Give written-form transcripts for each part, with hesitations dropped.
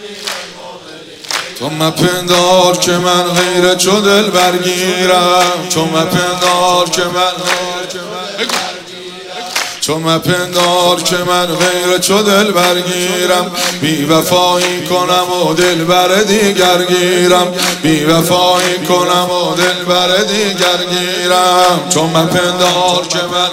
تو مپندار که من غیر چو دل برگیرم، تو مپندار که من چو مپندار که من غیر چو دل برگیرم، بی وفایی کنم و دل بر دیگر گیرم، بی وفایی کنم و دل بر دیگر گیرم. چو مپندار که من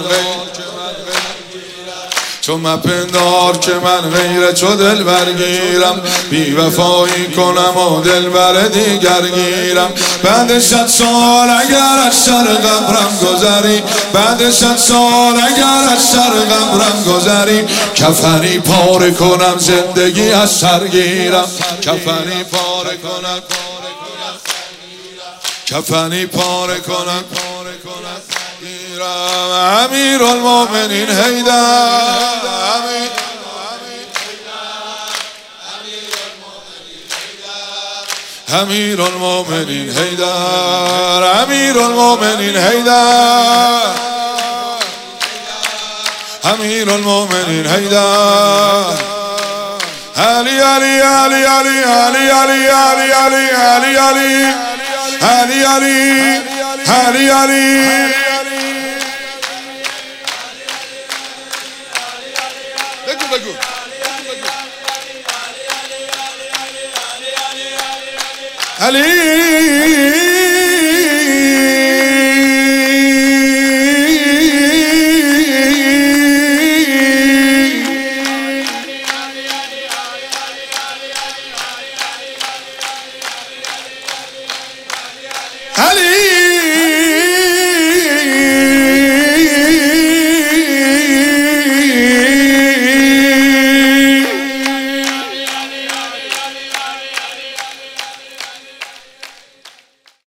چو مپندار که من غیر چو دل برگیرم، بی وفایی کنم و دل بر دیگر گیرم. بعد 100 سال اگر از سر قبرم گذری، بعد 100 سال اگر از سر قبرم گذری، کفنی پاره کنم زندگی از سر گیرم، کفنی پاره کنم، کفنی پاره کنم امیرالمومنین حیدر، امیرالمومنین حیدر، امیرالمومنین حیدر، امیرالمومنین حیدر. علی علی علی علی علی علی علی علی علی علی علی علی علی بگو علی